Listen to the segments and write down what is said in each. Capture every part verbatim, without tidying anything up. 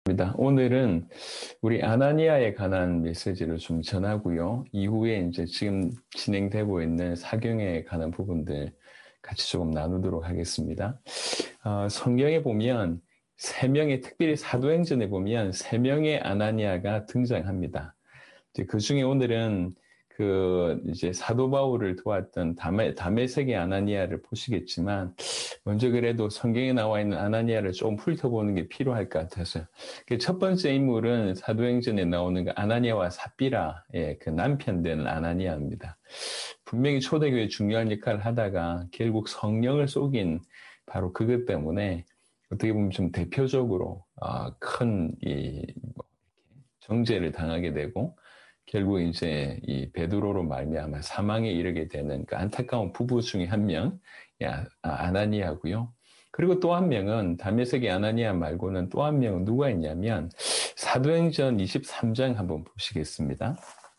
입니다. 오늘은 우리 아나니아에 관한 메시지를 좀 전하고요. 이후에 이제 지금 진행되고 있는 사경에 관한 부분들 같이 조금 나누도록 하겠습니다. 어, 성경에 보면 세 명의, 특별히 사도행전에 보면 세 명의 아나니아가 등장합니다. 이제 그 중에 오늘은 그 이제 사도 바울을 도왔던 다메, 다메섹의 아나니아를 보시겠지만, 먼저 그래도 성경에 나와 있는 아나니아를 좀 훑어보는 게 필요할 것 같아서요. 그 첫 번째 인물은 사도행전에 나오는 그 아나니아와 삽비라의 그 남편 되는 아나니아입니다. 분명히 초대교회 중요한 역할을 하다가 결국 성령을 속인 바로 그것 때문에 어떻게 보면 좀 대표적으로 어, 큰 이, 뭐 정죄를 당하게 되고 결국 이제 이 베드로로 말미암아 사망에 이르게 되는 그 안타까운 부부 중에 한 명, 야, 아, 아나니아고요. 그리고 또 한 명은 다메섹의 아나니아 말고는 또 한 명은 누가 있냐면 사도행전 이십삼 장 한번 보시겠습니다.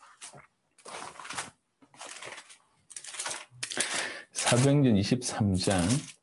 사도행전 이십삼 장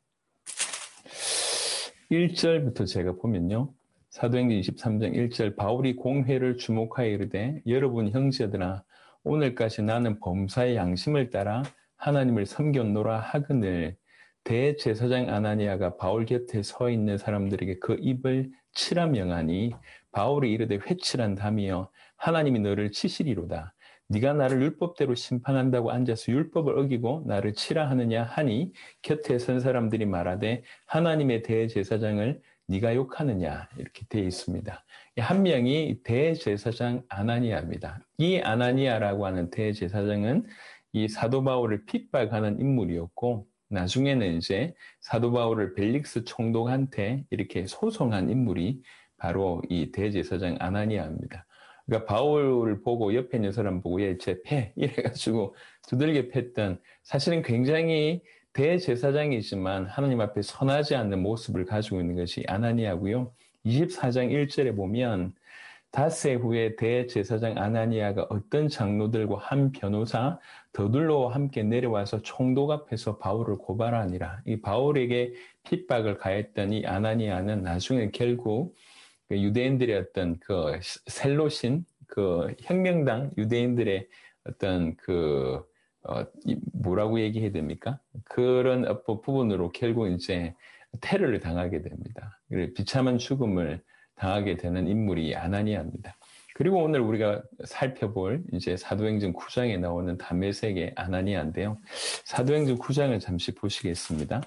일 절부터 제가 보면요. 사도행전 이십삼 장 일 절 바울이 공회를 주목하여 이르되 여러분 형제들아 오늘까지 나는 범사의 양심을 따라 하나님을 섬겼노라 하거늘 대제사장 아나니아가 바울 곁에 서 있는 사람들에게 그 입을 치라 명하니 바울이 이르되 회칠한 담이여 하나님이 너를 치시리로다. 네가 나를 율법대로 심판한다고 앉아서 율법을 어기고 나를 치라 하느냐 하니 곁에 선 사람들이 말하되 하나님의 대제사장을 네가 욕하느냐 이렇게 되어 있습니다. 한 명이 대제사장 아나니아입니다. 이 아나니아라고 하는 대제사장은 이 사도 바울을 핍박하는 인물이었고 나중에는 이제 사도 바울을 벨릭스 총독한테 이렇게 소송한 인물이 바로 이 대제사장 아나니아입니다. 그러니까 바울을 보고 옆에 있는 사람 보고 얘 쟤 패 이래가지고 두들겨 팼던 사실은 굉장히 대제사장이지만 하나님 앞에 선하지 않는 모습을 가지고 있는 것이 아나니아고요. 이십사 장 일 절에 보면 닷새 후에 대제사장 아나니아가 어떤 장로들과 한 변호사 더둘러와 함께 내려와서 총독 앞에서 바울을 고발하니라. 이 바울에게 핍박을 가했던 이 아나니아는 나중에 결국 그 유대인들의 어떤 그 셀로신 그 혁명당 유대인들의 어떤 그 어, 뭐라고 얘기해야 됩니까? 그런 부분으로 결국 이제 테러를 당하게 됩니다. 비참한 죽음을 당하게 되는 인물이 아나니아입니다. 그리고 오늘 우리가 살펴볼 이제 사도행전 구 장에 나오는 다메섹의 아나니아인데요. 사도행전 구 장을 잠시 보시겠습니다.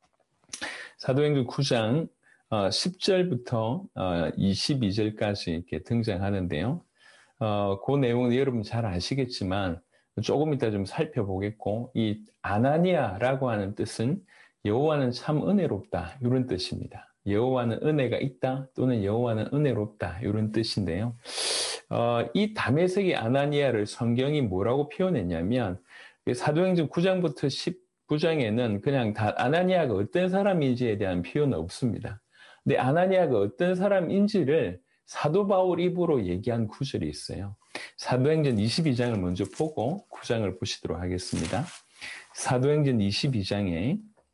사도행전 구 장 십 절부터 이십이 절까지 이렇게 등장하는데요. 어, 그 내용은 여러분 잘 아시겠지만 조금 이따 좀 살펴보겠고 이 아나니아라고 하는 뜻은 여호와는 참 은혜롭다 이런 뜻입니다. 여호와는 은혜가 있다 또는 여호와는 은혜롭다 이런 뜻인데요. 어, 이 다메섹의 아나니아를 성경이 뭐라고 표현했냐면 사도행전 구 장부터 십구 장에는 그냥 다 아나니아가 어떤 사람인지에 대한 표현은 없습니다. 근데 아나니아가 어떤 사람인지를 사도 바울 입으로 얘기한 구절이 있어요. 사도행전 이십이 장을 먼저 보고 구 장을 보시도록 하겠습니다. 사도행전 이십이 장에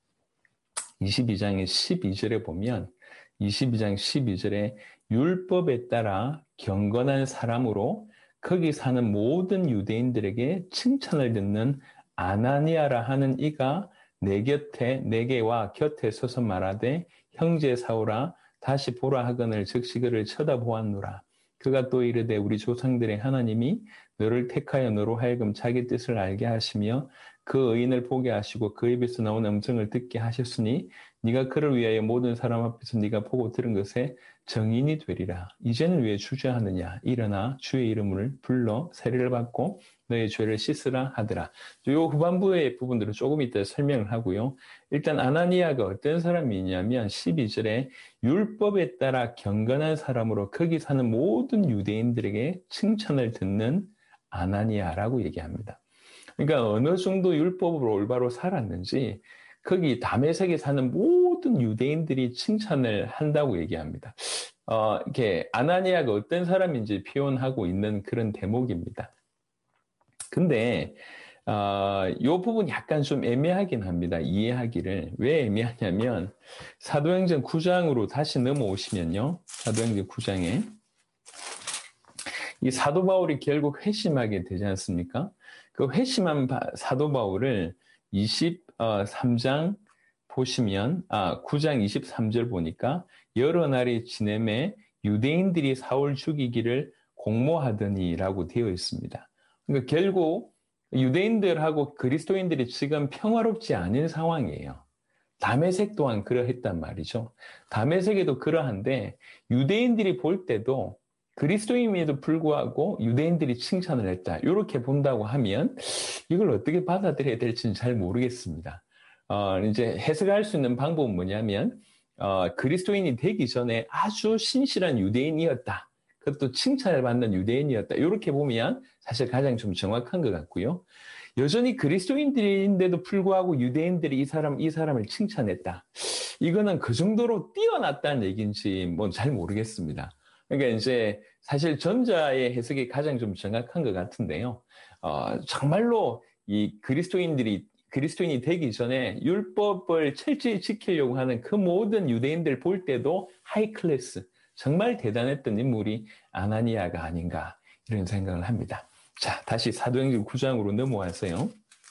이십이 장의 십이 절에 보면 이십이 장 십이 절에 율법에 따라 경건한 사람으로 거기 사는 모든 유대인들에게 칭찬을 듣는 아나니아라 하는 이가 내 곁에 내게와 곁에 서서 말하되 형제 사오라 다시 보라 하거늘 즉시 그를 쳐다보았노라. 그가 또 이르되 우리 조상들의 하나님이 너를 택하여 너로 하여금 자기 뜻을 알게 하시며 그 의인을 보게 하시고 그 입에서 나온 음성을 듣게 하셨으니 네가 그를 위하여 모든 사람 앞에서 네가 보고 들은 것에 정인이 되리라. 이제는 왜 주저하느냐? 일어나 주의 이름을 불러 세례를 받고 너의 죄를 씻으라 하더라. 이 후반부의 부분들을 조금 이따 설명을 하고요. 일단 아나니아가 어떤 사람이냐면 십이 절에 율법에 따라 경건한 사람으로 거기 사는 모든 유대인들에게 칭찬을 듣는 아나니아라고 얘기합니다. 그러니까 어느 정도 율법으로 올바로 살았는지 거기 다메섹에 사는 모든 유대인들이 칭찬을 한다고 얘기합니다. 어, 이렇게 아나니아가 어떤 사람인지 표현하고 있는 그런 대목입니다. 근데 어, 이 부분 약간 좀 애매하긴 합니다. 이해하기를. 왜 애매하냐면 사도행전 구 장으로 다시 넘어오시면요. 사도행전 구 장에 이 사도 바울이 결국 회심하게 되지 않습니까? 그 회심한 바, 사도 바울을 이십삼 장 보시면, 아, 구 장 이십삼 절 보니까 여러 날이 지내매 유대인들이 사울 죽이기를 공모하더니라고 되어 있습니다. 그러니까 결국 유대인들하고 그리스도인들이 지금 평화롭지 않은 상황이에요. 다메섹 또한 그러했단 말이죠. 다메섹에도 그러한데 유대인들이 볼 때도 그리스도인임에도 불구하고 유대인들이 칭찬을 했다. 이렇게 본다고 하면 이걸 어떻게 받아들여야 될지는 잘 모르겠습니다. 어, 이제 해석할 수 있는 방법은 뭐냐면 어, 그리스도인이 되기 전에 아주 신실한 유대인이었다. 그것도 칭찬을 받는 유대인이었다. 이렇게 보면 사실 가장 좀 정확한 것 같고요. 여전히 그리스도인들인데도 불구하고 유대인들이 이 사람, 이 사람을 칭찬했다. 이거는 그 정도로 뛰어났다는 얘기인지 뭐 잘 모르겠습니다. 그러니까 이제 사실 전자의 해석이 가장 좀 정확한 것 같은데요. 어, 정말로 이 그리스도인들이 그리스도인이 되기 전에 율법을 철저히 지키려고 하는 그 모든 유대인들 볼 때도 하이 클래스, 정말 대단했던 인물이 아나니아가 아닌가 이런 생각을 합니다. 자, 다시 사도행전 구 장으로 넘어와서요.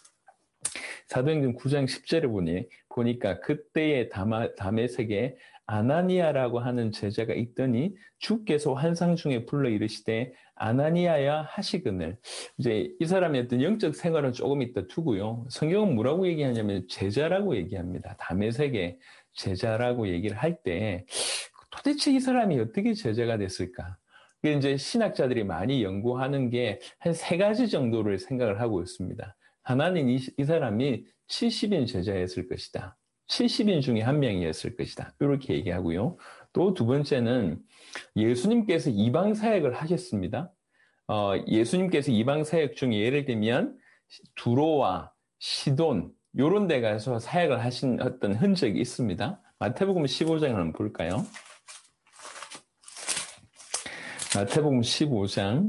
사도행전 구 장 십 절에 보니, 보니까 그때의 다메섹에 아나니아라고 하는 제자가 있더니 주께서 환상 중에 불러 이르시되 아나니아야 하시거늘. 이제 이 사람의 어떤 영적 생활은 조금 이따 두고요. 성경은 뭐라고 얘기하냐면 제자라고 얘기합니다. 다메섹의 제자라고 얘기를 할 때 도대체 이 사람이 어떻게 제자가 됐을까? 이제 신학자들이 많이 연구하는 게 한 세 가지 정도를 생각을 하고 있습니다. 하나는 이, 이 사람이 칠십 인 제자였을 것이다. 칠십 인 중에 한 명이었을 것이다. 이렇게 얘기하고요. 또 두 번째는 예수님께서 이방 사역을 하셨습니다. 어, 예수님께서 이방 사역 중에 예를 들면 두로와 시돈 이런 데 가서 사역을 하신 어떤 흔적이 있습니다. 마태복음 십오 장을 한번 볼까요? 마태복음 십오 장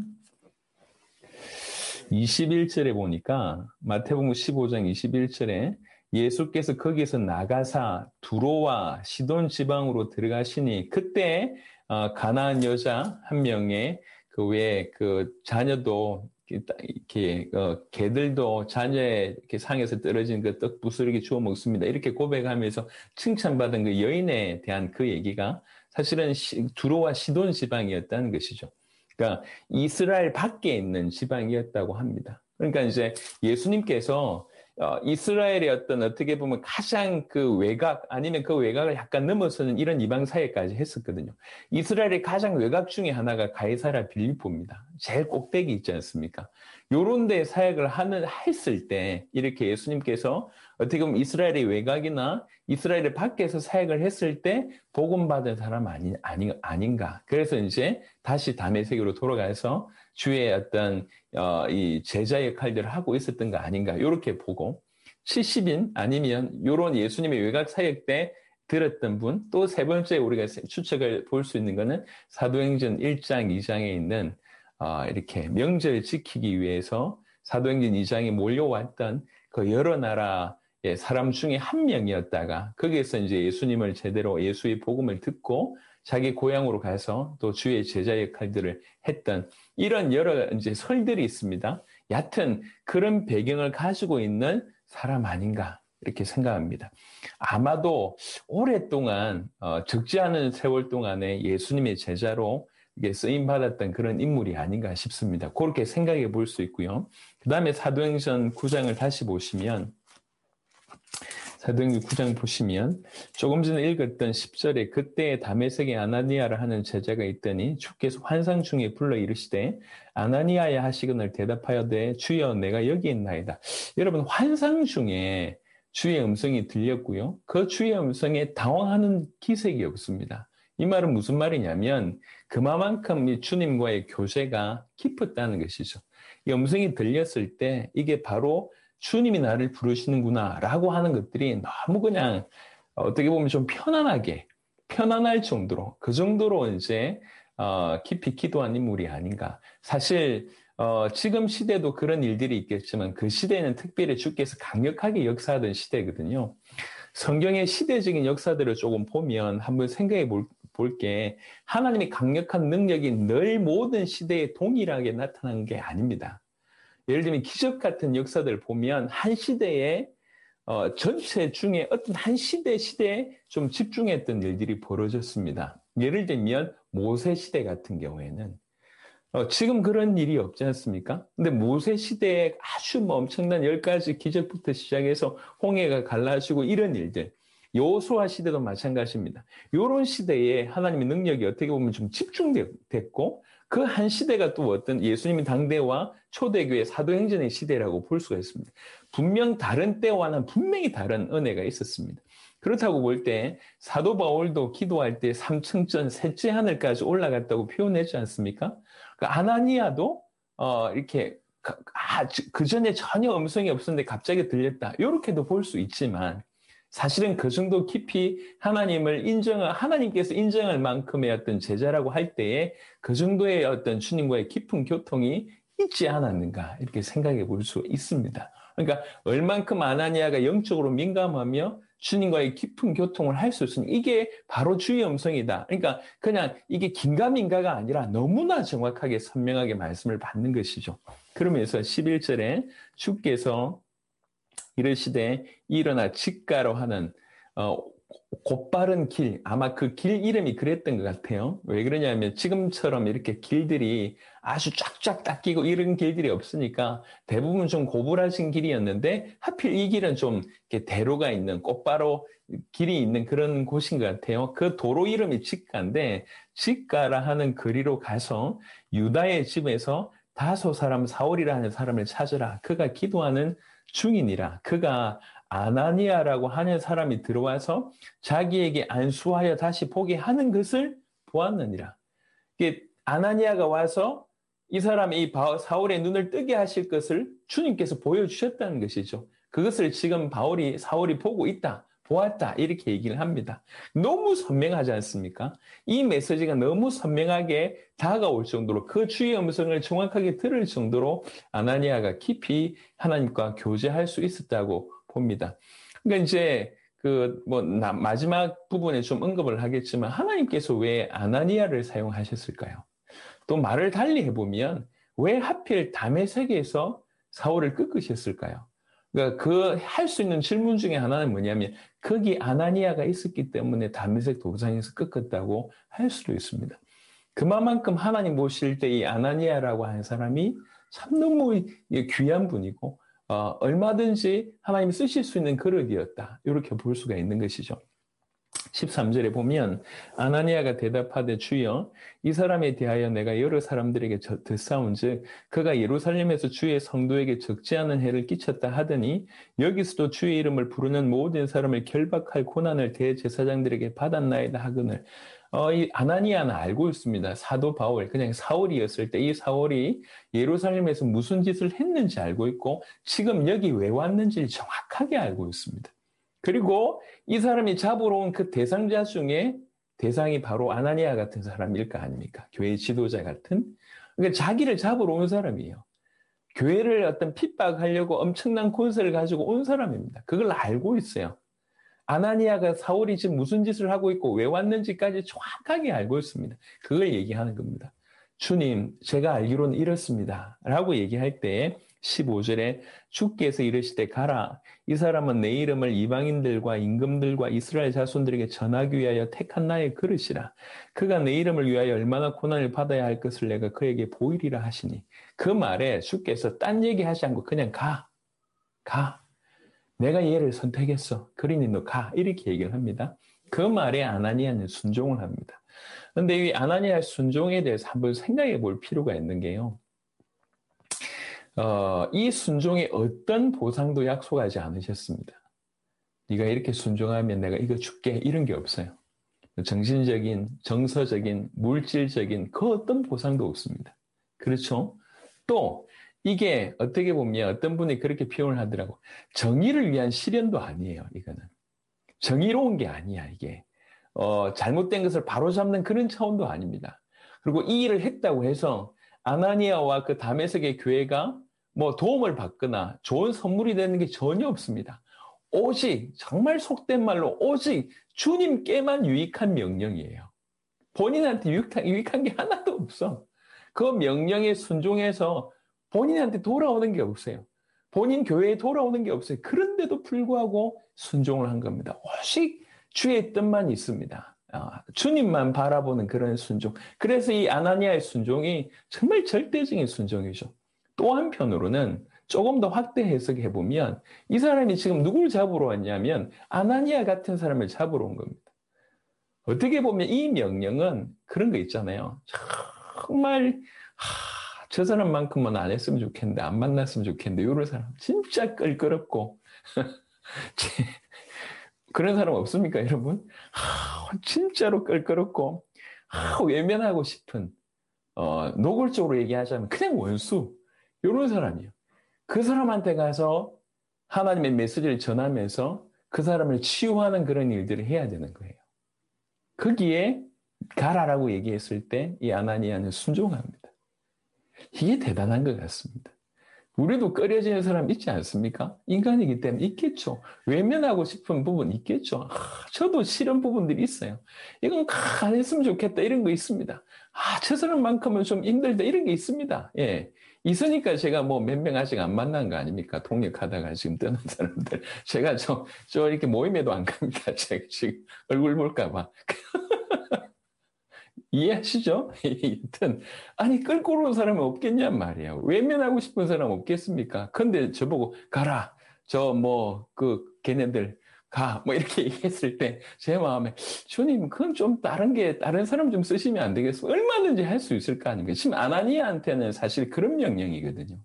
이십일 절에 보니까 마태복음 십오 장 이십일 절에 예수께서 거기에서 나가사 두로와 시돈 지방으로 들어가시니 그때 가나안 여자 한 명의 그 외에 그 자녀도 이렇게 어, 개들도 자녀의 이렇게 상에서 떨어진 그 떡 부스러기 주워 먹습니다. 이렇게 고백하면서 칭찬받은 그 여인에 대한 그 얘기가 사실은 시, 두로와 시돈 지방이었다는 것이죠. 그러니까 이스라엘 밖에 있는 지방이었다고 합니다. 그러니까 이제 예수님께서 어, 이스라엘의 어떤 어떻게 보면 가장 그 외곽 아니면 그 외곽을 약간 넘어서는 이런 이방 사회까지 했었거든요. 이스라엘의 가장 외곽 중에 하나가 가이사랴 빌립보입니다. 제일 꼭대기 있지 않습니까? 요런 데 사역을 하는 했을 때 이렇게 예수님께서 어떻게 보면 이스라엘의 외곽이나 이스라엘의 밖에서 사역을 했을 때 복음 받은 사람 아니, 아니, 아닌가. 그래서 이제 다시 다메섹으로 돌아가서 주의 어떤 어, 이 제자 역할들을 하고 있었던 거 아닌가 이렇게 보고 칠십 인 아니면 이런 예수님의 외곽 사역 때 들었던 분 또 세 번째 우리가 추측을 볼 수 있는 거는 사도행전 일 장 이 장에 있는 어, 이렇게 명절 지키기 위해서 사도행전 이 장에 몰려왔던 그 여러 나라의 사람 중에 한 명이었다가 거기에서 이제 예수님을 제대로 예수의 복음을 듣고 자기 고향으로 가서 또 주의 제자 역할들을 했던 이런 여러 이제 설들이 있습니다. 얕은 그런 배경을 가지고 있는 사람 아닌가 이렇게 생각합니다. 아마도 오랫동안 어, 적지 않은 세월 동안에 예수님의 제자로 이게 쓰임 받았던 그런 인물이 아닌가 싶습니다. 그렇게 생각해 볼 수 있고요. 그 다음에 사도행전 구 장을 다시 보시면 사도행전 구 장 보시면 조금 전에 읽었던 십 절에 그때 다메섹에 아나니아라 하는 제자가 있더니 주께서 환상 중에 불러 이르시되 아나니아야 하시거늘 대답하여되 주여 내가 여기 있나이다. 여러분 환상 중에 주의 음성이 들렸고요. 그 주의 음성에 당황하는 기색이 없습니다. 이 말은 무슨 말이냐면 그만큼 이 주님과의 교제가 깊었다는 것이죠. 이 음성이 들렸을 때 이게 바로 주님이 나를 부르시는구나 라고 하는 것들이 너무 그냥 어떻게 보면 좀 편안하게 편안할 정도로 그 정도로 이제 어, 깊이 기도한 인물이 아닌가. 사실 어, 지금 시대도 그런 일들이 있겠지만 그 시대에는 특별히 주께서 강력하게 역사하던 시대거든요. 성경의 시대적인 역사들을 조금 보면 한번 생각해 볼, 볼게 하나님의 강력한 능력이 늘 모든 시대에 동일하게 나타난 게 아닙니다. 예를 들면 기적 같은 역사들을 보면 한 시대에 어, 전체 중에 어떤 한 시대 시대에 좀 집중했던 일들이 벌어졌습니다. 예를 들면 모세 시대 같은 경우에는 어, 지금 그런 일이 없지 않습니까? 근데 모세 시대에 아주 뭐 엄청난 열 가지 기적부터 시작해서 홍해가 갈라지고 이런 일들. 여호수아 시대도 마찬가지입니다. 이런 시대에 하나님의 능력이 어떻게 보면 좀 집중됐고 그 한 시대가 또 어떤 예수님의 당대와 초대교회 사도행전의 시대라고 볼 수가 있습니다. 분명 다른 때와는 분명히 다른 은혜가 있었습니다. 그렇다고 볼 때 사도 바울도 기도할 때 삼층전 셋째 하늘까지 올라갔다고 표현했지 않습니까? 그 아나니아도 어, 이렇게 아, 그 전에 전혀 음성이 없었는데 갑자기 들렸다. 이렇게도 볼 수 있지만 사실은 그 정도 깊이 하나님을 인정할 하나님께서 인정할 만큼의 어떤 제자라고 할 때에 그 정도의 어떤 주님과의 깊은 교통이 있지 않았는가 이렇게 생각해 볼 수 있습니다. 그러니까 얼만큼 아나니아가 영적으로 민감하며 주님과의 깊은 교통을 할 수 있으니 이게 바로 주의 음성이다. 그러니까 그냥 이게 긴가민가가 아니라 너무나 정확하게 선명하게 말씀을 받는 것이죠. 그러면서 십일 절에 주께서 이르시되 일어나 직가로 하는 어, 곧바른 길, 아마 그 길 이름이 그랬던 것 같아요. 왜 그러냐면 지금처럼 이렇게 길들이 아주 쫙쫙 닦이고 이런 길들이 없으니까 대부분 좀 고불하신 길이었는데 하필 이 길은 좀 이렇게 대로가 있는 곧바로 길이 있는 그런 곳인 것 같아요. 그 도로 이름이 직가인데 직가라 하는 거리로 가서 유다의 집에서 다소 사람 사울이라 하는 사람을 찾으라. 그가 기도하는 중이니라. 그가 아나니아라고 하는 사람이 들어와서 자기에게 안수하여 다시 보게 하는 것을 보았느니라. 이게 아나니아가 와서 이 사람이 이 사울의 눈을 뜨게 하실 것을 주님께서 보여주셨다는 것이죠. 그것을 지금 바울이 사울이 보고 있다. 보았다. 이렇게 얘기를 합니다. 너무 선명하지 않습니까? 이 메시지가 너무 선명하게 다가올 정도로 그 주의 음성을 정확하게 들을 정도로 아나니아가 깊이 하나님과 교제할 수 있었다고 봅니다. 그러니까 이제 그 뭐 마지막 부분에 좀 언급을 하겠지만 하나님께서 왜 아나니아를 사용하셨을까요? 또 말을 달리 해보면 왜 하필 다메섹에서 사울을 꺾으셨을까요? 그러니까 그 할 수 있는 질문 중에 하나는 뭐냐면 거기 아나니아가 있었기 때문에 다메섹 도상에서 꺾었다고 할 수도 있습니다. 그만큼 하나님 보실 때 이 아나니아라고 하는 사람이 참 너무 귀한 분이고 어, 얼마든지 하나님 쓰실 수 있는 그릇이었다. 이렇게 볼 수가 있는 것이죠. 십삼 절에 보면 아나니아가 대답하되 주여 이 사람에 대하여 내가 여러 사람들에게 듣사온즉 그가 예루살렘에서 주의 성도에게 적지 않은 해를 끼쳤다 하더니 여기서도 주의 이름을 부르는 모든 사람을 결박할 고난을 대제사장들에게 받았나이다 하거늘. 어, 이 아나니아는 알고 있습니다. 사도 바울, 그냥 사울이었을 때 이 사울이 예루살렘에서 무슨 짓을 했는지 알고 있고 지금 여기 왜 왔는지를 정확하게 알고 있습니다. 그리고 이 사람이 잡으러 온 그 대상자 중에 대상이 바로 아나니아 같은 사람일 거 아닙니까? 교회 지도자 같은. 그러니까 자기를 잡으러 온 사람이에요. 교회를 어떤 핍박하려고 엄청난 권세를 가지고 온 사람입니다. 그걸 알고 있어요. 아나니아가 사울이 지금 무슨 짓을 하고 있고 왜 왔는지까지 정확하게 알고 있습니다. 그걸 얘기하는 겁니다. 주님, 제가 알기로는 이렇습니다. 라고 얘기할 때 십오 절에 주께서 이르시되 가라. 이 사람은 내 이름을 이방인들과 임금들과 이스라엘 자손들에게 전하기 위하여 택한 나의 그릇이라. 그가 내 이름을 위하여 얼마나 고난을 받아야 할 것을 내가 그에게 보이리라 하시니. 그 말에 주께서 딴 얘기하지 않고 그냥 가. 가. 내가 얘를 선택했어. 그러니 너 가. 이렇게 얘기를 합니다. 그 말에 아나니아는 순종을 합니다. 그런데 이 아나니아의 순종에 대해서 한번 생각해 볼 필요가 있는 게요. 어, 이 순종에 어떤 보상도 약속하지 않으셨습니다. 네가 이렇게 순종하면 내가 이거 줄게 이런 게 없어요. 정신적인, 정서적인, 물질적인 그 어떤 보상도 없습니다. 그렇죠? 또 이게 어떻게 보면 어떤 분이 그렇게 표현을 하더라고. 정의를 위한 실현도 아니에요. 이거는. 정의로운 게 아니야 이게. 어, 잘못된 것을 바로잡는 그런 차원도 아닙니다. 그리고 이 일을 했다고 해서 아나니아와 그 다메섹의 교회가 뭐 도움을 받거나 좋은 선물이 되는 게 전혀 없습니다. 오직 정말 속된 말로 오직 주님께만 유익한 명령이에요. 본인한테 유익한, 유익한 게 하나도 없어. 그 명령에 순종해서 본인한테 돌아오는 게 없어요. 본인 교회에 돌아오는 게 없어요. 그런데도 불구하고 순종을 한 겁니다. 오직 주의 뜻만 있습니다. 아, 주님만 바라보는 그런 순종. 그래서 이 아나니아의 순종이 정말 절대적인 순종이죠. 또 한편으로는 조금 더 확대 해석해 보면 이 사람이 지금 누굴 잡으러 왔냐면 아나니아 같은 사람을 잡으러 온 겁니다. 어떻게 보면 이 명령은 그런 거 있잖아요. 정말 하, 저 사람만큼은 안 했으면 좋겠는데 안 만났으면 좋겠는데 이런 사람 진짜 껄끄럽고 그런 사람 없습니까, 여러분? 하, 진짜로 껄끄럽고 하, 외면하고 싶은 어, 노골적으로 얘기하자면 그냥 원수 이런 사람이에요. 그 사람한테 가서 하나님의 메시지를 전하면서 그 사람을 치유하는 그런 일들을 해야 되는 거예요. 거기에 가라라고 얘기했을 때 이 아나니아는 순종합니다. 이게 대단한 것 같습니다. 우리도 꺼려지는 사람 있지 않습니까? 인간이기 때문에 있겠죠. 외면하고 싶은 부분 있겠죠. 아, 저도 싫은 부분들이 있어요. 이건 안 했으면 좋겠다 이런 거 있습니다. 아, 저 사람만큼은 좀 힘들다 이런 게 있습니다. 예, 있으니까 제가 뭐 몇 명 아직 안 만난 거 아닙니까? 동역하다가 지금 떠난 사람들. 제가 저, 저 이렇게 모임에도 안 갑니다. 제가 지금 얼굴 볼까 봐. 이해하시죠? 여튼 아니 끌고 오는 사람은 없겠냔 말이에요. 외면하고 싶은 사람 없겠습니까? 근데 저보고 가라. 저 뭐 그 걔네들 가. 뭐 이렇게 얘기했을 때 제 마음에 주님 그건 좀 다른 게 다른 사람 좀 쓰시면 안 되겠어? 얼마든지 할 수 있을 거 아닙니까? 지금 아나니아한테는 사실 그런 명령이거든요.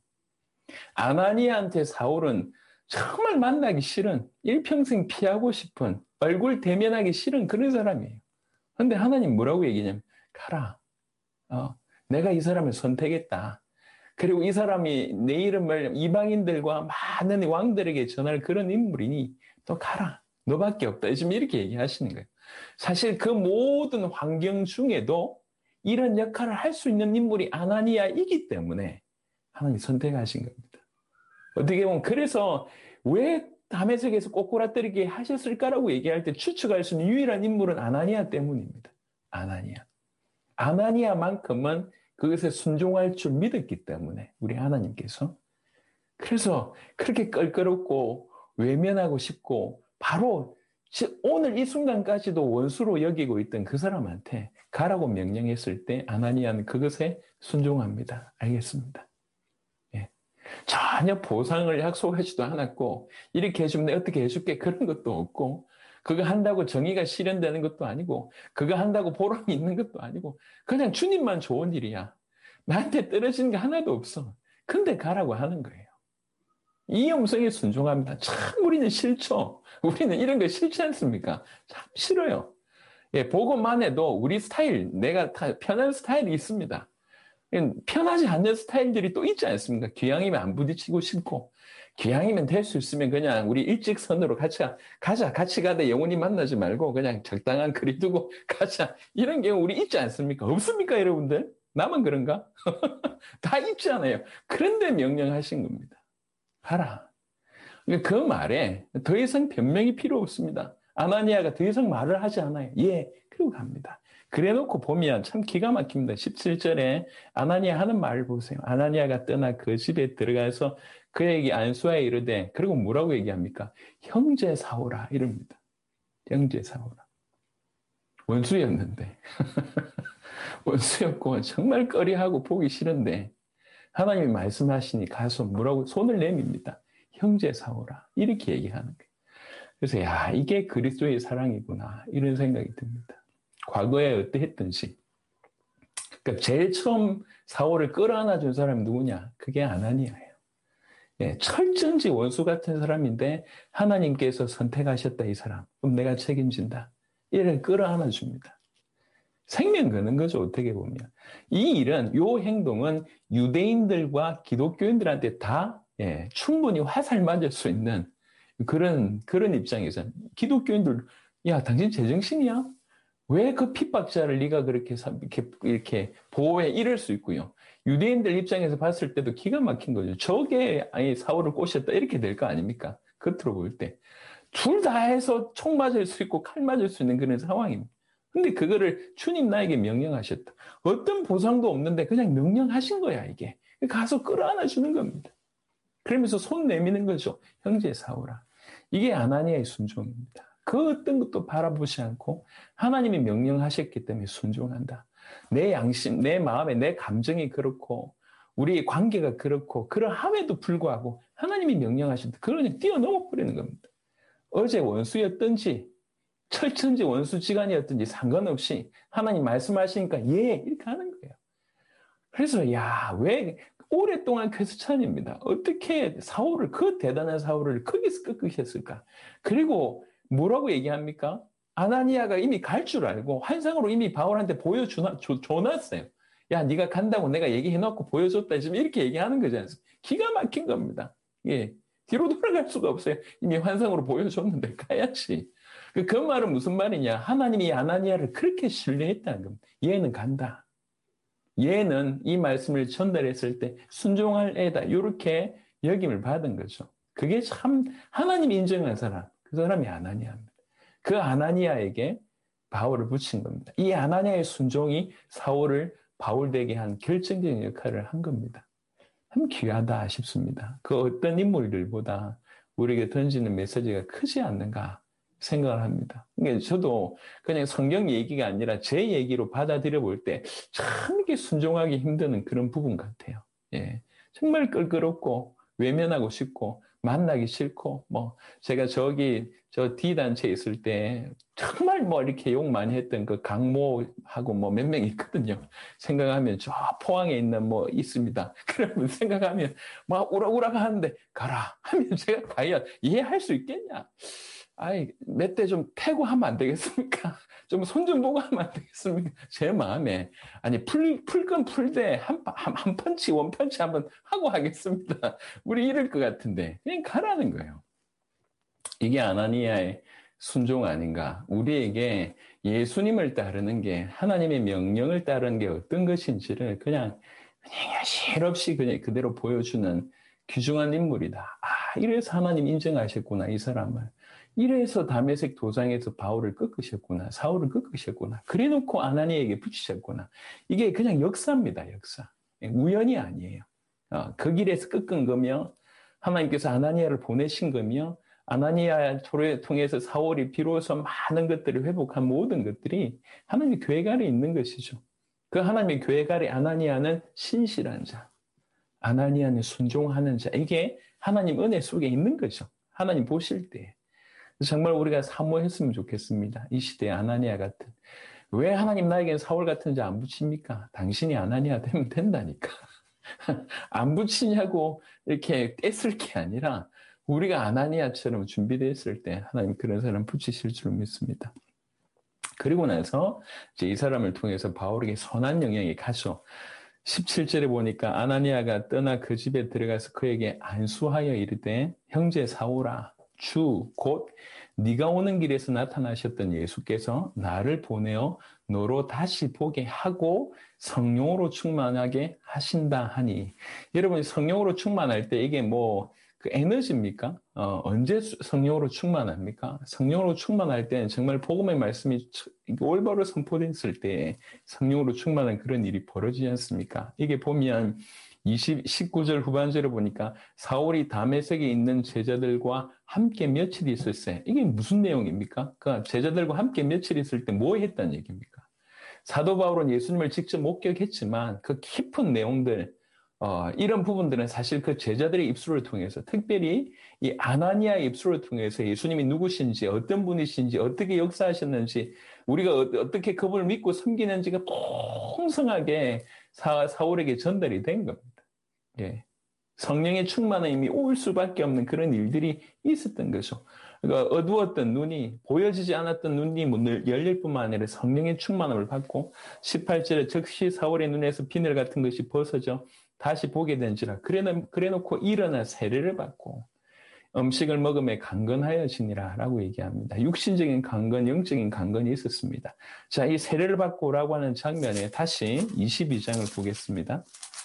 아나니아한테 사울은 정말 만나기 싫은 일평생 피하고 싶은 얼굴 대면하기 싫은 그런 사람이에요. 근데 하나님 뭐라고 얘기냐면 가라. 어, 내가 이 사람을 선택했다. 그리고 이 사람이 내 이름을 이방인들과 많은 왕들에게 전할 그런 인물이니 또 가라. 너밖에 없다. 지금 이렇게 얘기하시는 거예요. 사실 그 모든 환경 중에도 이런 역할을 할 수 있는 인물이 아나니아이기 때문에 하나님 선택하신 겁니다. 어떻게 보면 그래서 왜 다메섹에서 꼬꾸라뜨리게 하셨을까라고 얘기할 때 추측할 수 있는 유일한 인물은 아나니아 때문입니다. 아나니아. 아나니아만큼은 그것에 순종할 줄 믿었기 때문에 우리 하나님께서 그래서 그렇게 껄끄럽고 외면하고 싶고 바로 오늘 이 순간까지도 원수로 여기고 있던 그 사람한테 가라고 명령했을 때 아나니아는 그것에 순종합니다. 알겠습니다. 예. 전혀 보상을 약속하지도 않았고 이렇게 해주면 내가 어떻게 해줄게 그런 것도 없고 그거 한다고 정의가 실현되는 것도 아니고 그거 한다고 보람이 있는 것도 아니고 그냥 주님만 좋은 일이야. 나한테 떨어지는 게 하나도 없어. 근데 가라고 하는 거예요. 이 음성에 순종합니다. 참 우리는 싫죠. 우리는 이런 거 싫지 않습니까? 참 싫어요. 예, 보고만 해도 우리 스타일, 내가 편한 스타일이 있습니다. 편하지 않는 스타일들이 또 있지 않습니까? 기왕이면 안 부딪히고 싶고 기왕이면 될 수 있으면 그냥 우리 일직선으로 같이 가자. 같이 가다 영원히 만나지 말고 그냥 적당한 거리 두고 가자. 이런 경우 우리 있지 않습니까? 없습니까, 여러분들? 나만 그런가? 다 있잖아요. 그런데 명령하신 겁니다. 가라. 그 말에 더 이상 변명이 필요 없습니다. 아나니아가 더 이상 말을 하지 않아요. 예, 그리고 갑니다. 그래 놓고 보면 참 기가 막힙니다. 십칠 절에 아나니아 하는 말을 보세요. 아나니아가 떠나 그 집에 들어가서 그에게 안수하여 이르되 그리고 뭐라고 얘기합니까? 형제 사오라 이럽니다. 형제 사오라. 원수였는데 원수였고 정말 꺼리하고 보기 싫은데 하나님이 말씀하시니 가서 뭐라고 손을 내밉니다. 형제 사오라 이렇게 얘기하는 거예요. 그래서 야 이게 그리스도의 사랑이구나 이런 생각이 듭니다. 과거에 어떠했든지 그러니까 제일 처음 사울을 끌어안아 준 사람이 누구냐? 그게 아나니아예요. 예, 철저히 원수 같은 사람인데 하나님께서 선택하셨다 이 사람. 그럼 내가 책임진다. 이를 끌어안아 줍니다. 생명 거는 거죠. 어떻게 보면. 이 일은 이 행동은 유대인들과 기독교인들한테 다 예, 충분히 화살 맞을 수 있는 그런 그런 입장에서 기독교인들 야 당신 제정신이야? 왜 그 핍박자를 네가 그렇게 이렇게, 이렇게 보호해 이럴 수 있고요. 유대인들 입장에서 봤을 때도 기가 막힌 거죠. 저게 아니 사울을 꼬셨다 이렇게 될 거 아닙니까? 겉으로 볼 때. 둘 다 해서 총 맞을 수 있고 칼 맞을 수 있는 그런 상황입니다. 근데 그거를 주님 나에게 명령하셨다. 어떤 보상도 없는데 그냥 명령하신 거야 이게. 가서 끌어안아 주는 겁니다. 그러면서 손 내미는 거죠. 형제 사울아. 이게 아나니아의 순종입니다. 그 어떤 것도 바라보지 않고 하나님이 명령하셨기 때문에 순종한다. 내 양심, 내 마음에 내 감정이 그렇고 우리의 관계가 그렇고 그러함에도 불구하고 하나님이 명령하셨다. 그걸 그냥 뛰어넘어 버리는 겁니다. 어제 원수였든지 철천지 원수지간이었든지 상관없이 하나님 말씀하시니까 예 이렇게 하는 거예요. 그래서 야, 왜 오랫동안 퀘스천입니다. 어떻게 사울을 그 대단한 사울을 거기서 끄끄셨을까? 그리고 뭐라고 얘기합니까? 아나니아가 이미 갈 줄 알고 환상으로 이미 바울한테 보여줘놨어요. 야, 네가 간다고 내가 얘기해놓고 보여줬다. 지금 이렇게 얘기하는 거지 않습니까? 기가 막힌 겁니다. 예, 뒤로 돌아갈 수가 없어요. 이미 환상으로 보여줬는데 가야지. 그, 그 말은 무슨 말이냐? 하나님이 아나니아를 그렇게 신뢰했다는 겁니다. 얘는 간다. 얘는 이 말씀을 전달했을 때 순종할 애다. 이렇게 여김을 받은 거죠. 그게 참 하나님이 인정한 사람. 그 사람이 아나니아입니다. 그 아나니아에게 바울을 붙인 겁니다. 이 아나니아의 순종이 사울을 바울되게 한 결정적인 역할을 한 겁니다. 참 귀하다 싶습니다. 그 어떤 인물들보다 우리에게 던지는 메시지가 크지 않는가 생각을 합니다. 그러니까 저도 그냥 성경 얘기가 아니라 제 얘기로 받아들여 볼 때 참 이게 순종하기 힘든 그런 부분 같아요. 예. 정말 끌끄럽고 외면하고 싶고 만나기 싫고 뭐 제가 저기 저 D단체에 있을 때 정말 뭐 이렇게 욕 많이 했던 그 강모하고 뭐 몇 명 있거든요. 생각하면 저 포항에 있는 뭐 있습니다. 그러면 생각하면 막 우락우락 하는데 가라 하면 제가 과연 이해할 수 있겠냐? 아이, 몇 대 좀 패고 하면 안 되겠습니까? 좀 손 좀 보고 하면 안 되겠습니까? 제 마음에. 아니, 풀, 풀건 풀되 한, 한, 한 펀치, 원 펀치 한번 하고 하겠습니다. 우리 이럴 것 같은데. 그냥 가라는 거예요. 이게 아나니아의 순종 아닌가. 우리에게 예수님을 따르는 게, 하나님의 명령을 따르는 게 어떤 것인지를 그냥, 그냥 실없이 그냥 그대로 보여주는 귀중한 인물이다. 아, 이래서 하나님 인정하셨구나, 이 사람을. 이래서 다메섹 도상에서 바울을 꺾으셨구나. 사울을 꺾으셨구나. 그래놓고 아나니아에게 붙이셨구나. 이게 그냥 역사입니다. 역사. 우연이 아니에요. 어, 그 길에서 꺾은 거며 하나님께서 아나니아를 보내신 거며 아나니아를 통해서 사울이 비로소 많은 것들을 회복한 모든 것들이 하나님의 계획 아래 있는 것이죠. 그 하나님의 계획 아래 아나니아는 신실한 자. 아나니아는 순종하는 자. 이게 하나님 은혜 속에 있는 거죠. 하나님 보실 때. 정말 우리가 사모했으면 좋겠습니다. 이 시대에 아나니아 같은. 왜 하나님 나에게는 사울 같은 자 안 붙입니까? 당신이 아나니아 되면 된다니까. 안 붙이냐고 이렇게 떼쓸 게 아니라 우리가 아나니아처럼 준비됐을 때 하나님 그런 사람 붙이실 줄 믿습니다. 그리고 나서 이제 이 사람을 통해서 바울에게 선한 영향이 가죠. 십칠 절에 보니까 아나니아가 떠나 그 집에 들어가서 그에게 안수하여 이르되 형제 사울아 주 곧 네가 오는 길에서 나타나셨던 예수께서 나를 보내어 너로 다시 보게 하고 성령으로 충만하게 하신다 하니 여러분 성령으로 충만할 때 이게 뭐 그 에너지입니까? 어, 언제 성령으로 충만합니까? 성령으로 충만할 때는 정말 복음의 말씀이 올바로 선포됐을 때 성령으로 충만한 그런 일이 벌어지지 않습니까? 이게 보면 이십, 십구 절 후반절에 보니까 사울이 다메섹에 있는 제자들과 함께 며칠 있었어요. 이게 무슨 내용입니까? 그러니까 제자들과 함께 며칠 있을 때 뭐 했다는 얘기입니까? 사도 바울은 예수님을 직접 목격했지만 그 깊은 내용들 어, 이런 부분들은 사실 그 제자들의 입술을 통해서 특별히 이 아나니아의 입술을 통해서 예수님이 누구신지 어떤 분이신지 어떻게 역사하셨는지 우리가 어, 어떻게 그분을 믿고 섬기는지가 풍성하게 사, 사울에게 전달이 된 겁니다. 예. 성령의 충만함이 올 수밖에 없는 그런 일들이 있었던 거죠. 그러니까 어두웠던 눈이 보여지지 않았던 눈이 열릴 뿐만 아니라 성령의 충만함을 받고 십팔 절에 즉시 사울의 눈에서 비늘 같은 것이 벗어져 다시 보게 된지라 그래, 그래 놓고 일어나 세례를 받고 음식을 먹음에 강건하여지니라 라고 얘기합니다. 육신적인 강건, 영적인 강건이 있었습니다. 자, 이 세례를 받고라고 하는 장면에 다시 이십이 장을 보겠습니다.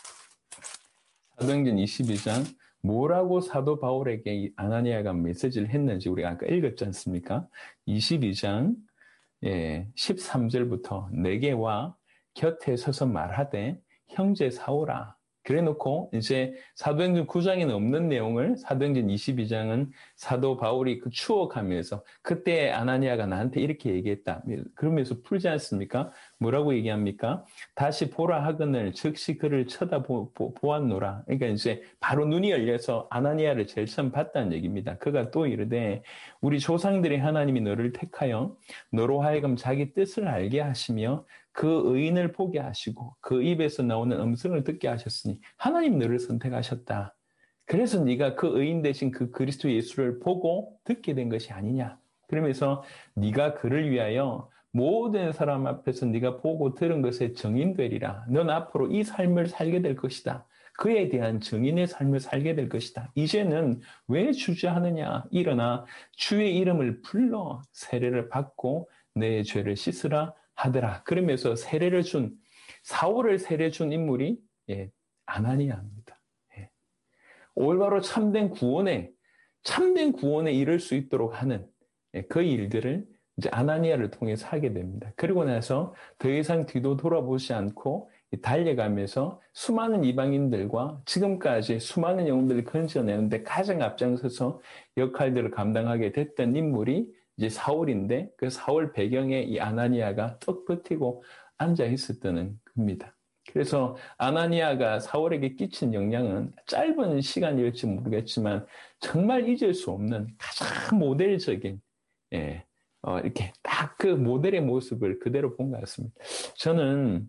사도행전 이십이 장, 뭐라고 사도 바울에게 이 아나니아가 메시지를 했는지 우리가 아까 읽었지 않습니까? 이십이 장 예, 십삼 절부터 내게 와 곁에 서서 말하되 형제 사오라. 그래 놓고 이제 사도행전 구 장에는 없는 내용을 사도행전 이십이 장은 사도 바울이 그 추억하면서 그때 아나니아가 나한테 이렇게 얘기했다. 그러면서 풀지 않습니까? 뭐라고 얘기합니까? 다시 보라 하거늘 즉시 그를 쳐다보았노라. 그러니까 이제 바로 눈이 열려서 아나니아를 제일 처음 봤다는 얘기입니다. 그가 또 이르되 우리 조상들의 하나님이 너를 택하여 너로 하여금 자기 뜻을 알게 하시며 그 의인을 보게 하시고 그 입에서 나오는 음성을 듣게 하셨으니 하나님 너를 선택하셨다. 그래서 네가 그 의인 대신 그 그리스도 예수를 보고 듣게 된 것이 아니냐. 그러면서 네가 그를 위하여 모든 사람 앞에서 네가 보고 들은 것에 증인되리라. 넌 앞으로 이 삶을 살게 될 것이다. 그에 대한 증인의 삶을 살게 될 것이다. 이제는 왜 주저하느냐. 일어나 주의 이름을 불러 세례를 받고 내 죄를 씻으라 하더라. 그러면서 세례를 준, 사울을 세례 준 인물이 예, 아나니아입니다. 예. 올바로 참된 구원에, 참된 구원에 이를 수 있도록 하는 예, 그 일들을 이제 아나니아를 통해서 하게 됩니다. 그리고 나서 더 이상 뒤도 돌아보지 않고 달려가면서 수많은 이방인들과 지금까지 수많은 영혼들을 건져내는데 가장 앞장서서 역할들을 감당하게 됐던 인물이 이제 사울인데 그 사울 배경에 이 아나니아가 떡 버티고 앉아 있었다는 겁니다. 그래서 아나니아가 사울에게 끼친 영향은 짧은 시간일지 모르겠지만 정말 잊을 수 없는 가장 모델적인 예, 어, 이렇게 딱 그 모델의 모습을 그대로 본 것 같습니다. 저는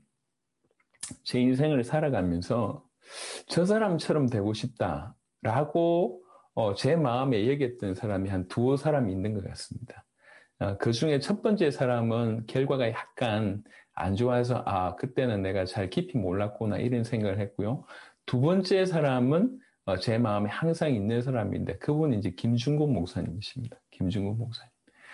제 인생을 살아가면서 저 사람처럼 되고 싶다라고 어, 제 마음에 여겼던 사람이 한 두어 사람이 있는 것 같습니다. 어, 그 중에 첫 번째 사람은 결과가 약간 안 좋아서 아 그때는 내가 잘 깊이 몰랐구나 이런 생각을 했고요. 두 번째 사람은 어, 제 마음에 항상 있는 사람인데 그분이 이제 김중국 목사님이십니다. 김중국 목사님.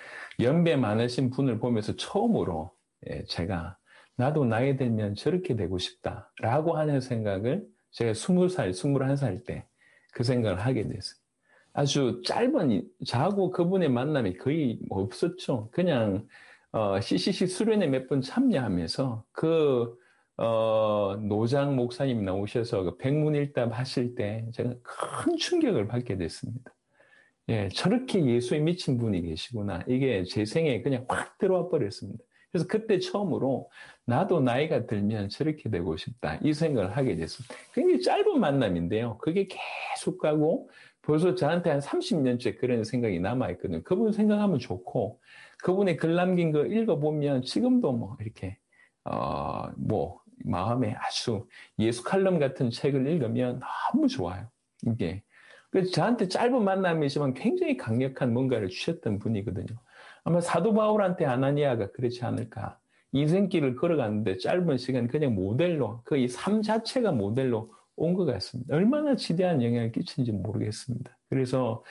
연배 많으신 분을 보면서 처음으로 예, 제가 나도 나이 들면 저렇게 되고 싶다라고 하는 생각을 제가 스무 살, 스물한 살 때 그 생각을 하게 됐어요. 아주 짧은, 저하고 그분의 만남이 거의 없었죠. 그냥, 어, 씨씨씨 수련회 몇 번 참여하면서 그, 어, 노장 목사님 나오셔서 그 백문일답 하실 때 제가 큰 충격을 받게 됐습니다. 예, 저렇게 예수에 미친 분이 계시구나. 이게 제 생에 그냥 확 들어와 버렸습니다. 그래서 그때 처음으로 나도 나이가 들면 저렇게 되고 싶다. 이 생각을 하게 됐습니다. 굉장히 짧은 만남인데요. 그게 계속 가고 벌써 저한테 한 삼십 년째 그런 생각이 남아있거든요. 그분 생각하면 좋고 그분의 글 남긴 거 읽어보면 지금도 뭐 이렇게 어, 뭐 마음에 아주 예수 칼럼 같은 책을 읽으면 너무 좋아요. 이게. 그래서 저한테 짧은 만남이지만 굉장히 강력한 뭔가를 주셨던 분이거든요. 아마 사도 바울한테 아나니아가 그렇지 않을까. 인생길을 걸어갔는데 짧은 시간 그냥 모델로, 거의 삶 자체가 모델로 온 것 같습니다. 얼마나 지대한 영향을 끼친지 모르겠습니다. 그래서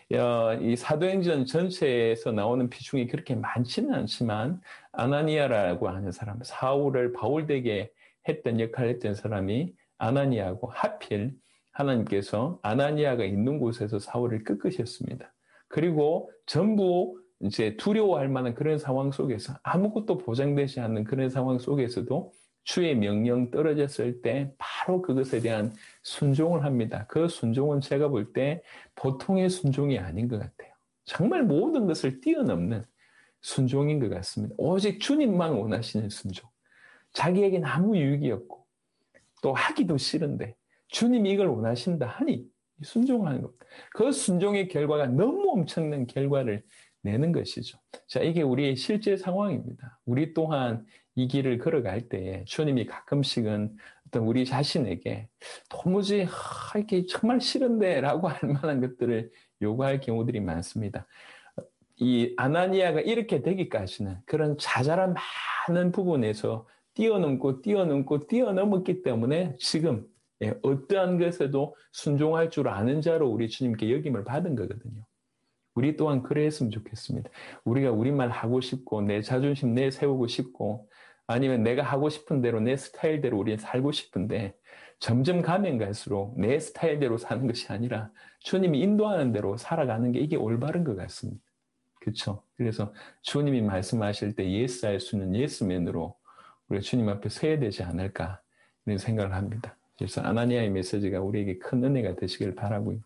이 사도행전 전체에서 나오는 비중이 그렇게 많지는 않지만 아나니아라고 하는 사람, 사울을 바울되게 했던 역할을 했던 사람이 아나니아고 하필 하나님께서 아나니아가 있는 곳에서 사울을 끄끄셨습니다. 그리고 전부 이제 두려워할 만한 그런 상황 속에서 아무것도 보장되지 않는 그런 상황 속에서도 주의 명령 떨어졌을 때 바로 그것에 대한 순종을 합니다. 그 순종은 제가 볼 때 보통의 순종이 아닌 것 같아요. 정말 모든 것을 뛰어넘는 순종인 것 같습니다. 오직 주님만 원하시는 순종. 자기에게는 아무 유익이 없고 또 하기도 싫은데 주님이 이걸 원하신다 하니 순종하는 겁니다. 그 순종의 결과가 너무 엄청난 결과를 내는 것이죠. 자, 이게 우리의 실제 상황입니다. 우리 또한 이 길을 걸어갈 때에 주님이 가끔씩은 어떤 우리 자신에게 도무지 하, 이게 정말 싫은데 라고 할 만한 것들을 요구할 경우들이 많습니다. 이 아나니아가 이렇게 되기까지는 그런 자잘한 많은 부분에서 뛰어넘고 뛰어넘고 뛰어넘었기 때문에 지금 예, 어떠한 것에도 순종할 줄 아는 자로 우리 주님께 역임을 받은 거거든요. 우리 또한 그랬으면 좋겠습니다. 우리가 우리말 하고 싶고 내 자존심 내세우고 싶고 아니면 내가 하고 싶은 대로 내 스타일대로 우리는 살고 싶은데 점점 가면 갈수록 내 스타일대로 사는 것이 아니라 주님이 인도하는 대로 살아가는 게 이게 올바른 것 같습니다. 그렇죠? 그래서 주님이 말씀하실 때 예스 할 수는 예스맨으로 우리가 주님 앞에 서야 되지 않을까 이런 생각을 합니다. 그래서 아나니아의 메시지가 우리에게 큰 은혜가 되시길 바라고요.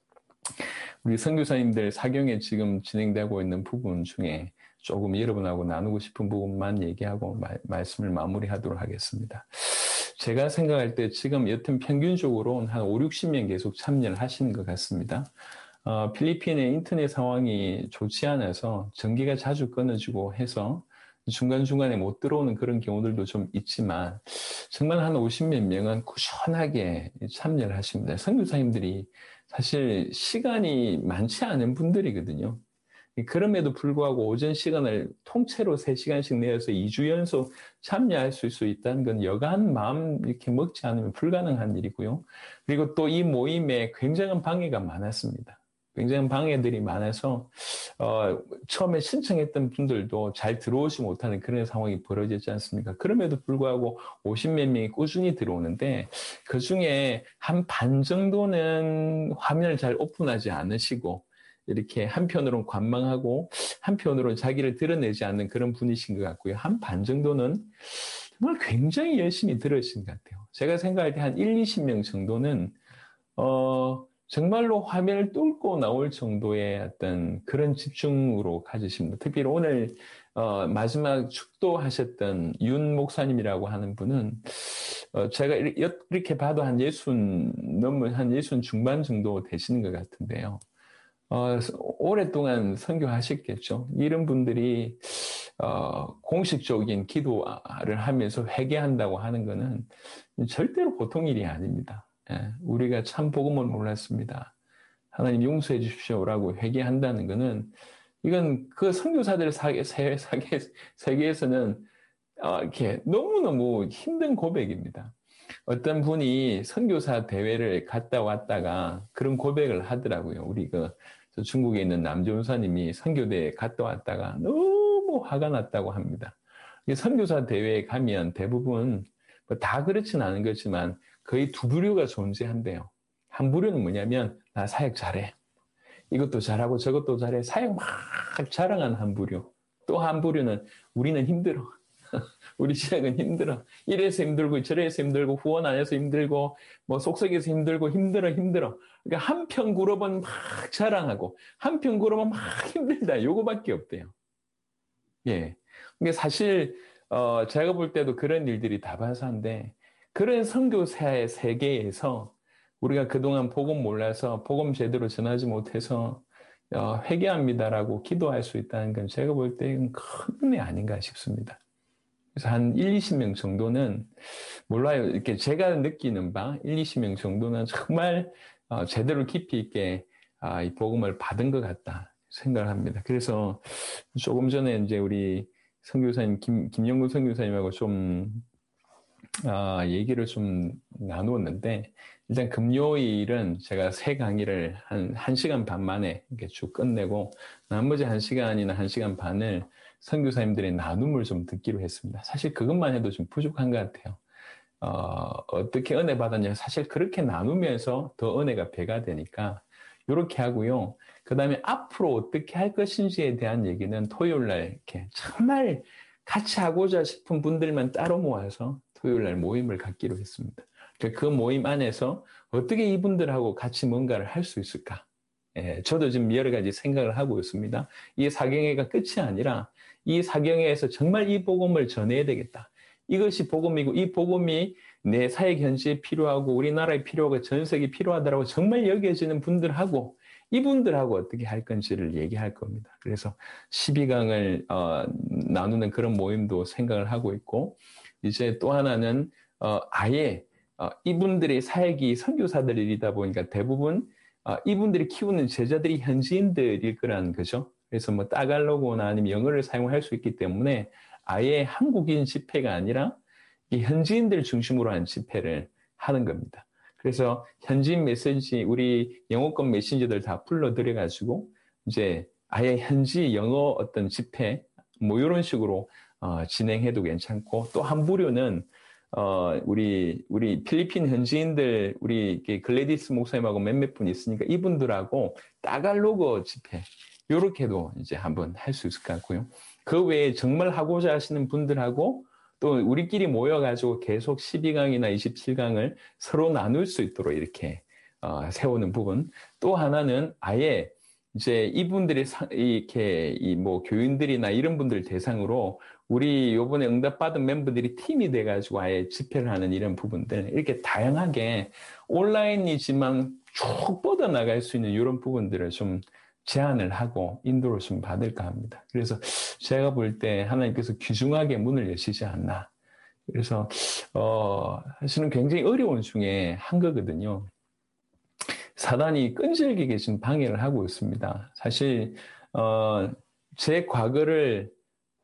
우리 선교사님들 사경에 지금 진행되고 있는 부분 중에 조금 여러분하고 나누고 싶은 부분만 얘기하고 마, 말씀을 마무리하도록 하겠습니다. 제가 생각할 때 지금 여튼 평균적으로 한 오륙십 명 계속 참여를 하시는 것 같습니다. 어, 필리핀의 인터넷 상황이 좋지 않아서 전기가 자주 끊어지고 해서 중간중간에 못 들어오는 그런 경우들도 좀 있지만 정말 한 오십 몇 명은 꾸준하게 참여를 하십니다. 선교사님들이 사실 시간이 많지 않은 분들이거든요. 그럼에도 불구하고 오전 시간을 통째로 세 시간씩 내어서 이 주 연속 참여할 수 있다는 건 여간 마음 이렇게 먹지 않으면 불가능한 일이고요. 그리고 또 이 모임에 굉장한 방해가 많았습니다. 굉장한 방해들이 많아서 어, 처음에 신청했던 분들도 잘 들어오지 못하는 그런 상황이 벌어졌지 않습니까? 그럼에도 불구하고 오십 몇 명이 꾸준히 들어오는데 그중에 한 반 정도는 화면을 잘 오픈하지 않으시고 이렇게 한편으로는 관망하고 한편으로는 자기를 드러내지 않는 그런 분이신 것 같고요. 한 반 정도는 정말 굉장히 열심히 들으신 것 같아요. 제가 생각할 때 한 일, 이십 명 정도는 어, 정말로 화면을 뚫고 나올 정도의 어떤 그런 집중으로 가지십니다. 특히 오늘 어, 마지막 축도하셨던 윤 목사님이라고 하는 분은 어, 제가 이렇게 봐도 한 예순 넘은 한 예순 중반 정도 되시는 것 같은데요. 어, 오랫동안 선교하셨겠죠. 이런 분들이 어, 공식적인 기도를 하면서 회개한다고 하는 것은 절대로 보통 일이 아닙니다. 예, 우리가 참 복음을 몰랐습니다. 하나님 용서해 주십시오라고 회개한다는 것은 이건 그 선교사들 사계, 세계, 세계, 세계에서는 어, 이렇게 너무너무 힘든 고백입니다. 어떤 분이 선교사 대회를 갔다 왔다가 그런 고백을 하더라고요. 우리 그 중국에 있는 남조은사님이 선교대에 갔다 왔다가 너무 화가 났다고 합니다. 선교사 대회에 가면 대부분 다 그렇진 않은 거지만 거의 두 부류가 존재한대요. 한 부류는 뭐냐면 나 사역 잘해. 이것도 잘하고 저것도 잘해. 사역 막 자랑하는 한 부류. 또 한 부류는 우리는 힘들어. 우리 시작은 힘들어. 이래서 힘들고 저래서 힘들고 후원 안 해서 힘들고 뭐 속썩여서 힘들고 힘들어 힘들어. 그러니까 한편 그룹은 막 자랑하고 한편 그룹은 막 힘들다. 요거밖에 없대요. 예. 근데 사실 어 제가 볼 때도 그런 일들이 다반사인데 그런 선교사의 세계에서 우리가 그동안 복음 몰라서 복음 제대로 전하지 못해서 어, 회개합니다라고 기도할 수 있다는 건 제가 볼 때는 큰 은혜 아닌가 싶습니다. 그래서 한 일, 이십 명 정도는 몰라요. 이렇게 제가 느끼는 바 일, 이십 명 정도는 정말 어, 제대로 깊이 있게 아, 이 복음을 받은 것 같다 생각을 합니다. 그래서 조금 전에 이제 우리 선교사님 김 김영구 선교사님하고 좀 아, 얘기를 좀 나누었는데 일단 금요일은 제가 세 강의를 한 1시간 반 만에 이렇게 쭉 끝내고 나머지 한 시간이나 한 시간 반을 선교사님들의 나눔을 좀 듣기로 했습니다. 사실 그것만 해도 좀 부족한 것 같아요. 어, 어떻게 은혜 받았냐. 사실 그렇게 나누면서 더 은혜가 배가 되니까 이렇게 하고요. 그 다음에 앞으로 어떻게 할 것인지에 대한 얘기는 토요일 날 이렇게 정말 같이 하고자 싶은 분들만 따로 모아서 토요일 날 모임을 갖기로 했습니다. 그 모임 안에서 어떻게 이분들하고 같이 뭔가를 할 수 있을까? 예, 저도 지금 여러 가지 생각을 하고 있습니다. 이 사경회가 끝이 아니라 이 사경회에서 정말 이 복음을 전해야 되겠다. 이것이 복음이고 이 복음이 내 사회 현지에 필요하고 우리나라에 필요하고 전 세계에 필요하다고 정말 여겨지는 분들하고 이분들하고 어떻게 할 건지를 얘기할 겁니다. 그래서 십이 강을 어, 나누는 그런 모임도 생각을 하고 있고 이제 또 하나는 어, 아예 어, 이분들의 사역이 선교사들이다 보니까 대부분 어, 이분들이 키우는 제자들이 현지인들일 거라는 거죠. 그래서 뭐 따갈로그나 아니면 영어를 사용할 수 있기 때문에 아예 한국인 집회가 아니라 이 현지인들 중심으로 한 집회를 하는 겁니다. 그래서 현지인 메시지, 우리 영어권 메신저들 다 불러들여가지고, 이제 아예 현지 영어 어떤 집회, 뭐 이런 식으로 어, 진행해도 괜찮고, 또 한 부류는 어, 우리, 우리 필리핀 현지인들, 우리 글래디스 목사님하고 몇몇 분 있으니까 이분들하고 따갈로그 집회, 요렇게도 이제 한번 할 수 있을 것 같고요. 그 외에 정말 하고자 하시는 분들하고 또 우리끼리 모여가지고 계속 십이 강이나 이십칠 강을 서로 나눌 수 있도록 이렇게 어, 세우는 부분. 또 하나는 아예 이제 이분들이 사, 이렇게 이 뭐 교인들이나 이런 분들 대상으로 우리 요번에 응답받은 멤버들이 팀이 돼가지고 아예 집회를 하는 이런 부분들 이렇게 다양하게 온라인이지만 쭉 뻗어나갈 수 있는 이런 부분들을 좀 제안을 하고 인도를 좀 받을까 합니다. 그래서 제가 볼 때 하나님께서 귀중하게 문을 여시지 않나. 그래서 어, 사실은 굉장히 어려운 중에 한 거거든요. 사단이 끈질기게 지금 방해를 하고 있습니다. 사실 어, 제 과거를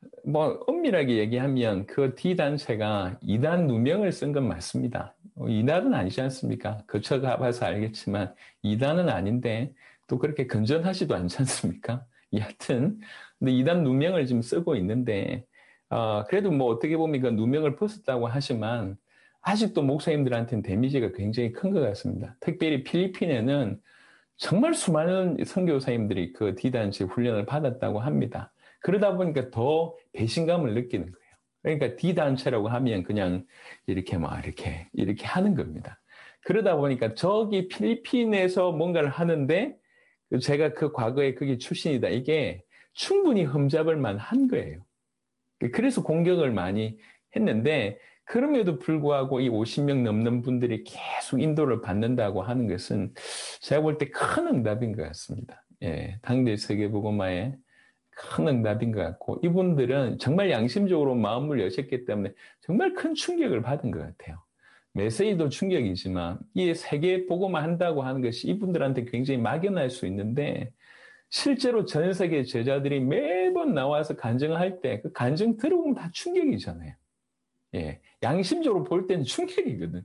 뭐 엄밀하게 얘기하면 그 D단체가 이단 누명을 쓴 건 맞습니다. 이단은 아니지 않습니까? 거쳐가봐서 알겠지만 이단은 아닌데 또 그렇게 건전하지도 않지 않습니까? 여하튼 근데 이단 누명을 지금 쓰고 있는데 어, 그래도 뭐 어떻게 보면 그 누명을 벗었다고 하지만 아직도 목사님들한테는 데미지가 굉장히 큰 것 같습니다. 특별히 필리핀에는 정말 수많은 선교사님들이 그 D단체 훈련을 받았다고 합니다. 그러다 보니까 더 배신감을 느끼는 거예요. 그러니까 D단체라고 하면 그냥 이렇게 막 이렇게, 이렇게 하는 겁니다. 그러다 보니까 저기 필리핀에서 뭔가를 하는데 제가 그 과거에 그게 출신이다. 이게 충분히 흠잡을 만한 거예요. 그래서 공격을 많이 했는데 그럼에도 불구하고 이 오십 명 넘는 분들이 계속 인도를 받는다고 하는 것은 제가 볼 때 큰 응답인 것 같습니다. 예, 당대 세계복음화에 큰 응답인 것 같고 이분들은 정말 양심적으로 마음을 여셨기 때문에 정말 큰 충격을 받은 것 같아요. 메시지도 충격이지만 이 세계복음화 한다고 하는 것이 이분들한테 굉장히 막연할 수 있는데 실제로 전 세계 제자들이 매번 나와서 간증할 때 그 간증 들어보면 다 충격이잖아요. 예, 양심적으로 볼 때는 충격이거든.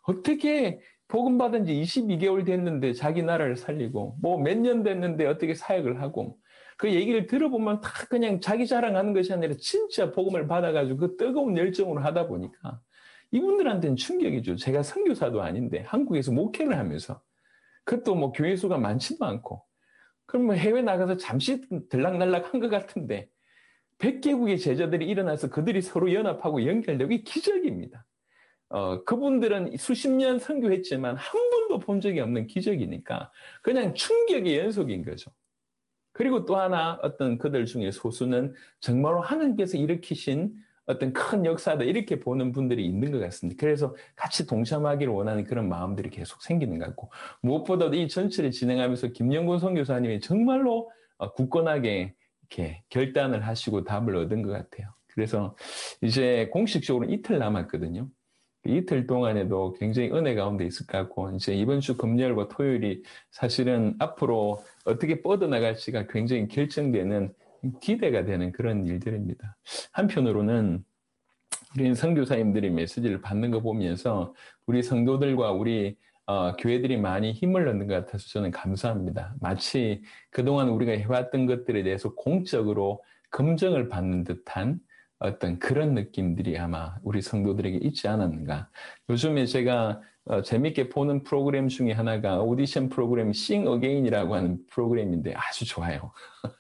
어떻게 복음 받은 지 이십이 개월 됐는데 자기 나라를 살리고 뭐 몇 년 됐는데 어떻게 사역을 하고 그 얘기를 들어보면 다 그냥 자기 자랑하는 것이 아니라 진짜 복음을 받아가지고 그 뜨거운 열정으로 하다 보니까 이분들한테는 충격이죠. 제가 선교사도 아닌데 한국에서 목회를 하면서 그것도 뭐 교회 수가 많지도 않고 그럼 뭐 해외 나가서 잠시 들락날락 한 것 같은데 백 개국의 제자들이 일어나서 그들이 서로 연합하고 연결되고 이 기적입니다. 어, 그분들은 수십 년 선교했지만 한 번도 본 적이 없는 기적이니까 그냥 충격의 연속인 거죠. 그리고 또 하나 어떤 그들 중에 소수는 정말로 하나님께서 일으키신 어떤 큰 역사다 이렇게 보는 분들이 있는 것 같습니다. 그래서 같이 동참하기를 원하는 그런 마음들이 계속 생기는 것 같고 무엇보다도 이 전체를 진행하면서 김영곤 선교사님이 정말로 굳건하게 이렇게 결단을 하시고 답을 얻은 것 같아요. 그래서 이제 공식적으로 이틀 남았거든요. 이틀 동안에도 굉장히 은혜 가운데 있을 것 같고 이제 이번 주 금요일과 토요일이 사실은 앞으로 어떻게 뻗어나갈지가 굉장히 결정되는 기대가 되는 그런 일들입니다. 한편으로는 우리 선교사님들이 메시지를 받는 거 보면서 우리 성도들과 우리 어, 교회들이 많이 힘을 얻는 것 같아서 저는 감사합니다. 마치 그동안 우리가 해왔던 것들에 대해서 공적으로 검증을 받는 듯한 어떤 그런 느낌들이 아마 우리 성도들에게 있지 않았는가. 요즘에 제가 어, 재밌게 보는 프로그램 중에 하나가 오디션 프로그램 Sing Again이라고 하는 프로그램인데 아주 좋아요.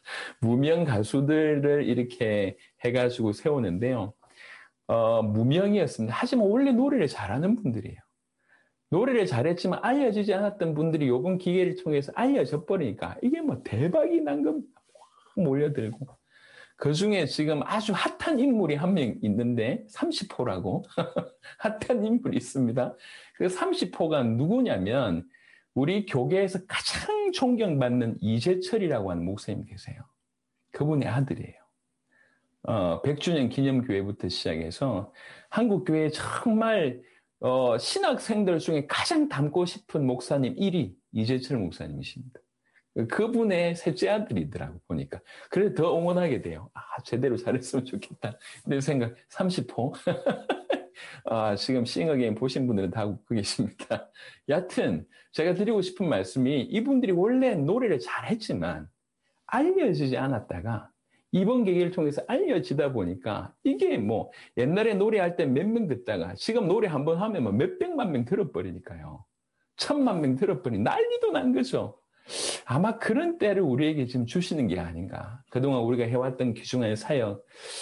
무명 가수들을 이렇게 해가지고 세우는데요. 어, 무명이었습니다. 하지만 원래 노래를 잘하는 분들이에요. 노래를 잘했지만 알려지지 않았던 분들이 이번 기회를 통해서 알려져 버리니까 이게 뭐 대박이 난 겁니다. 몰려들고. 그 중에 지금 아주 핫한 인물이 한 명 있는데 삼십 호라고 핫한 인물이 있습니다. 그 삼십 호가 누구냐면 우리 교계에서 가장 존경받는 이재철이라고 하는 목사님 계세요. 그분의 아들이에요. 어, 백 주년 기념교회부터 시작해서 한국 교회에 정말 어, 신학생들 중에 가장 닮고 싶은 목사님 일 위 이재철 목사님이십니다. 그분의 셋째 아들이더라고 보니까. 그래서 더 응원하게 돼요. 아, 제대로 잘했으면 좋겠다. 내 생각 삼십 호. 아, 지금 싱어게인 보신 분들은 다 웃고 계십니다. 여하튼 제가 드리고 싶은 말씀이 이분들이 원래 노래를 잘했지만 알려지지 않았다가 이번 계기를 통해서 알려지다 보니까 이게 뭐 옛날에 노래할 때 몇 명 듣다가 지금 노래 한 번 하면 뭐 몇백만 명 들어버리니까요. 천만 명 들어버리 난리도 난 거죠. 아마 그런 때를 우리에게 지금 주시는 게 아닌가. 그동안 우리가 해왔던 귀중한 사역,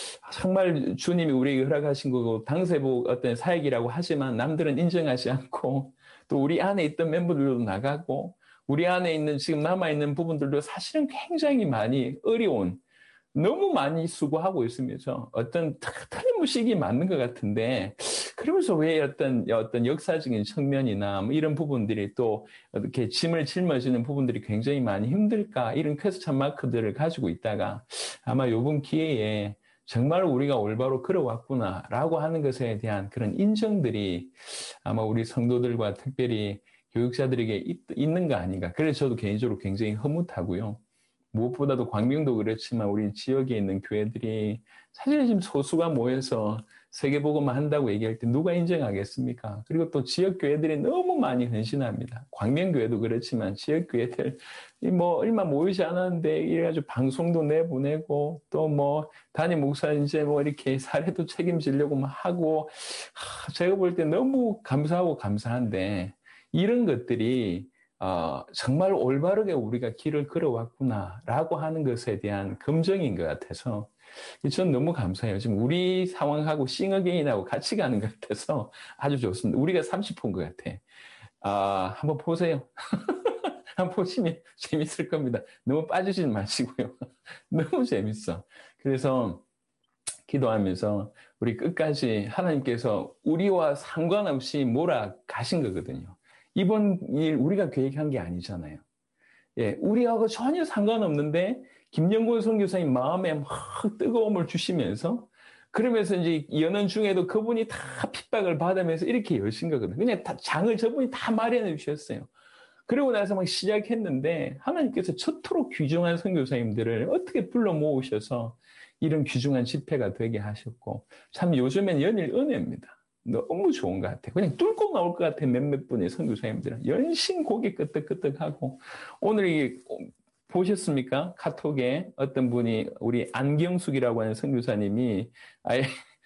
정말 주님이 우리에게 허락하신 거고 당세복 어떤 사역이라고 하지만 남들은 인정하지 않고 또 우리 안에 있던 멤버들도 나가고 우리 안에 있는 지금 남아있는 부분들도 사실은 굉장히 많이 어려운 너무 많이 수고하고 있으면서 어떤 틀림없이 맞는 것 같은데 그러면서 왜 어떤 어떤 역사적인 측면이나 뭐 이런 부분들이 또 이렇게 짐을 짊어지는 부분들이 굉장히 많이 힘들까 이런 퀘스천 마크들을 가지고 있다가 아마 이번 기회에 정말 우리가 올바로 걸어왔구나라고 하는 것에 대한 그런 인정들이 아마 우리 성도들과 특별히 교육자들에게 있, 있는 거 아닌가. 그래서 저도 개인적으로 굉장히 흐뭇하고요. 무엇보다도 광명도 그렇지만 우리 지역에 있는 교회들이 사실 지금 소수가 모여서 세계복음만 한다고 얘기할 때 누가 인정하겠습니까? 그리고 또 지역 교회들이 너무 많이 헌신합니다. 광명교회도 그렇지만 지역 교회들 뭐 얼마 모이지 않았는데 이래가지고 방송도 내보내고 또 뭐 담임 목사 이제 뭐 이렇게 사례도 책임지려고 막 하고 하, 제가 볼 때 너무 감사하고 감사한데 이런 것들이 어, 정말 올바르게 우리가 길을 걸어왔구나라고 하는 것에 대한 검증인 것 같아서 전 너무 감사해요. 지금 우리 상황하고 싱어게인하고 같이 가는 것 같아서 아주 좋습니다. 우리가 삼십 호인 것 같아. 아, 한번 보세요. 한번 보시면 재밌을 겁니다. 너무 빠지지 마시고요. 너무 재밌어. 그래서 기도하면서 우리 끝까지 하나님께서 우리와 상관없이 몰아가신 거거든요. 이번 일 우리가 계획한 게 아니잖아요. 예, 우리하고 전혀 상관없는데 김영곤 선교사님 마음에 막 뜨거움을 주시면서 그러면서 이제 연원 중에도 그분이 다 핍박을 받으면서 이렇게 여신 거거든요. 그냥 다 장을 저분이 다 마련해 주셨어요. 그러고 나서 막 시작했는데 하나님께서 저토록 귀중한 선교사님들을 어떻게 불러 모으셔서 이런 귀중한 집회가 되게 하셨고 참 요즘엔 연일 은혜입니다. 너무 좋은 것 같아요. 그냥 뚫고 나올 것 같아요. 몇몇 분의 선교사님들은. 연신 고개 끄덕끄덕하고 오늘 이 보셨습니까? 카톡에 어떤 분이 우리 안경숙이라고 하는 선교사님이 아예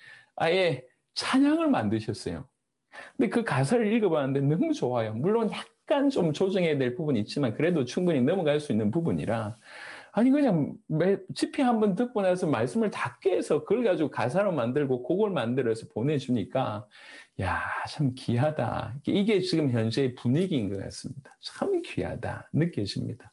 아예 찬양을 만드셨어요. 근데 그 가사를 읽어봤는데 너무 좋아요. 물론 약간 좀 조정해야 될 부분이 있지만 그래도 충분히 넘어갈 수 있는 부분이라 아니 그냥 매, 집회 한번 듣고 나서 말씀을 다 깨서 그걸 가지고 가사로 만들고 곡을 만들어서 보내주니까 야, 참 귀하다. 이게 지금 현재의 분위기인 것 같습니다. 참 귀하다 느껴집니다.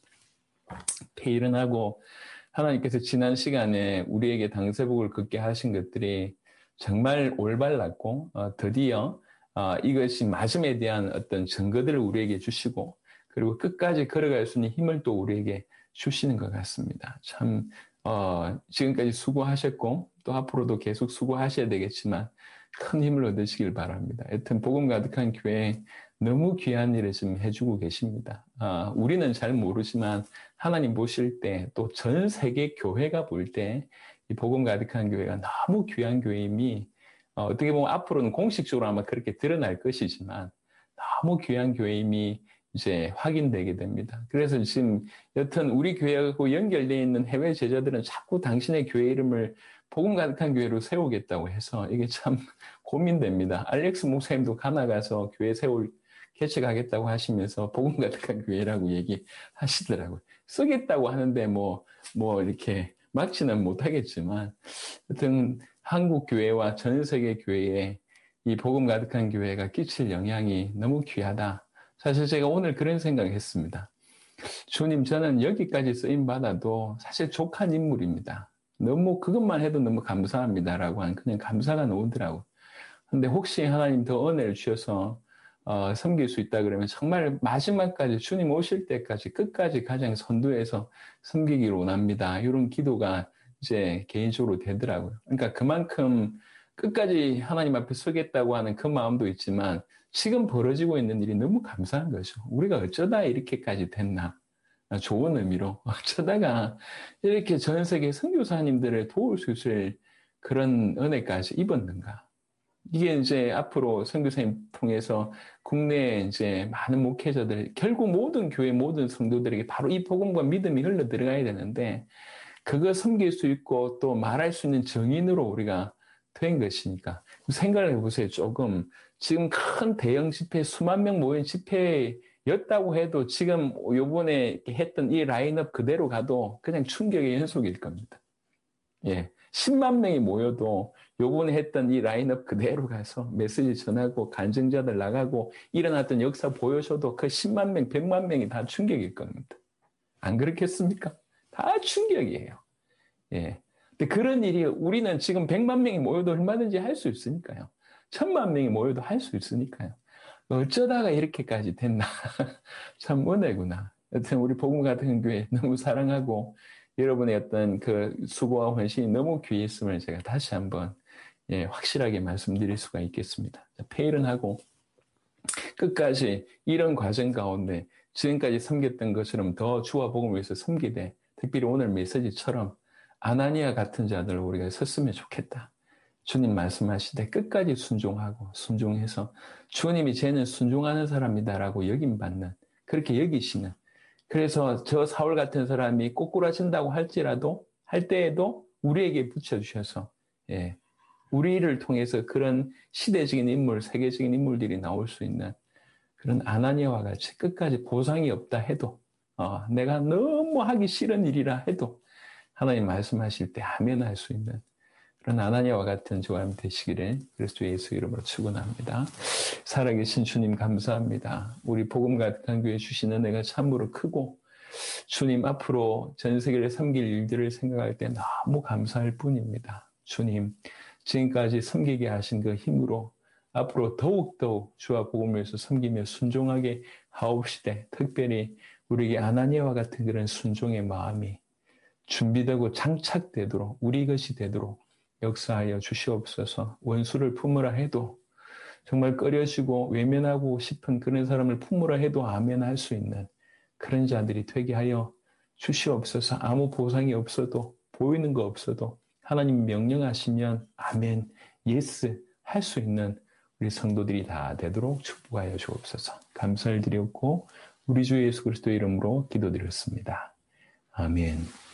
일어나고 하나님께서 지난 시간에 우리에게 당세복을 걷게 하신 것들이 정말 올바랐고 어, 드디어 어, 이것이 말씀에 대한 어떤 증거들을 우리에게 주시고 그리고 끝까지 걸어갈 수 있는 힘을 또 우리에게 주시는 것 같습니다. 참 어, 지금까지 수고하셨고 또 앞으로도 계속 수고하셔야 되겠지만 큰 힘을 얻으시길 바랍니다. 여튼 복음 가득한 교회 너무 귀한 일을 지금 해주고 계십니다. 아, 우리는 잘 모르지만 하나님 보실 때 또 전 세계 교회가 볼 때 이 복음 가득한 교회가 너무 귀한 교회임이 어, 어떻게 보면 앞으로는 공식적으로 아마 그렇게 드러날 것이지만 너무 귀한 교회임이 이제 확인되게 됩니다. 그래서 지금 여튼 우리 교회하고 연결되어 있는 해외 제자들은 자꾸 당신의 교회 이름을 복음 가득한 교회로 세우겠다고 해서 이게 참 고민됩니다. 알렉스 목사님도 가나 가서 교회 세울 개척하겠다고 하시면서 복음 가득한 교회라고 얘기하시더라고요. 쓰겠다고 하는데 뭐, 뭐 이렇게 막지는 못하겠지만 하여튼 한국 교회와 전 세계 교회에 이 복음 가득한 교회가 끼칠 영향이 너무 귀하다. 사실 제가 오늘 그런 생각을 했습니다. 주님, 저는 여기까지 쓰임받아도 사실 족한 인물입니다. 너무 그것만 해도 너무 감사합니다라고 한 그냥 감사가 나오더라고요. 근데 혹시 하나님 더 은혜를 주셔서 어, 섬길 수 있다 그러면 정말 마지막까지 주님 오실 때까지 끝까지 가장 선두에서 섬기기를 원합니다. 이런 기도가 이제 개인적으로 되더라고요. 그러니까 그만큼 끝까지 하나님 앞에 서겠다고 하는 그 마음도 있지만 지금 벌어지고 있는 일이 너무 감사한 거죠. 우리가 어쩌다 이렇게까지 됐나. 좋은 의미로 어쩌다가 이렇게 전 세계 선교사님들을 도울 수 있을 그런 은혜까지 입었는가. 이게 이제 앞으로 선교사님 통해서 국내에 이제 많은 목회자들, 결국 모든 교회 모든 성도들에게 바로 이 복음과 믿음이 흘러 들어가야 되는데, 그거 섬길 수 있고 또 말할 수 있는 증인으로 우리가 된 것이니까. 생각을 해보세요. 조금 지금 큰 대형 집회, 수만 명 모인 집회였다고 해도 지금 요번에 했던 이 라인업 그대로 가도 그냥 충격의 연속일 겁니다. 예. 십만 명이 모여도 요번에 했던 이 라인업 그대로 가서 메시지 전하고 간증자들 나가고 일어났던 역사 보여줘도 그 십만 명, 백만 명이 다 충격일 겁니다. 안 그렇겠습니까? 다 충격이에요. 예. 근데 그런 일이 우리는 지금 백만 명이 모여도 얼마든지 할 수 있으니까요. 천만 명이 모여도 할 수 있으니까요. 어쩌다가 이렇게까지 됐나. 참 은혜구나. 여튼 우리 복음 같은 교회 너무 사랑하고 여러분의 어떤 그 수고와 헌신이 너무 귀했음을 제가 다시 한번 예, 확실하게 말씀드릴 수가 있겠습니다. 페일은하고 끝까지 이런 과정 가운데 지금까지 섬겼던 것처럼 더 주와 복음을 위해서 섬기되 특별히 오늘 메시지처럼 아나니아 같은 자들을 우리가 섰으면 좋겠다. 주님 말씀하시되 끝까지 순종하고 순종해서 주님이 쟤는 순종하는 사람이다라고 여김받는 그렇게 여기시는 그래서 저 사울 같은 사람이 꼬꾸라진다고 할지라도 할 때에도 우리에게 붙여주셔서 예, 우리를 통해서 그런 시대적인 인물, 세계적인 인물들이 나올 수 있는 그런 아나니아와 같이 끝까지 보상이 없다 해도 어, 내가 너무 하기 싫은 일이라 해도 하나님 말씀하실 때 아멘 할 수 있는 그런 아나니아와 같은 저와 되시기를 그리스도 예수 이름으로 축원합니다. 살아계신 주님 감사합니다. 우리 복음 같은 교회 주시는 은혜가 참으로 크고 주님 앞으로 전 세계를 섬길 일들을 생각할 때 너무 감사할 뿐입니다. 주님 지금까지 섬기게 하신 그 힘으로 앞으로 더욱더욱 주와 복음을 위해서 섬기며 순종하게 하옵시되 특별히 우리에게 아나니아와 같은 그런 순종의 마음이 준비되고 장착되도록 우리 것이 되도록 역사하여 주시옵소서. 원수를 품으라 해도 정말 꺼려지고 외면하고 싶은 그런 사람을 품으라 해도 아멘 할 수 있는 그런 자들이 되게 하여 주시옵소서. 아무 보상이 없어도 보이는 거 없어도 하나님 명령하시면 아멘, 예스 할 수 있는 우리 성도들이 다 되도록 축복하여 주옵소서. 감사를 드렸고 우리 주 예수 그리스도의 이름으로 기도드렸습니다. 아멘.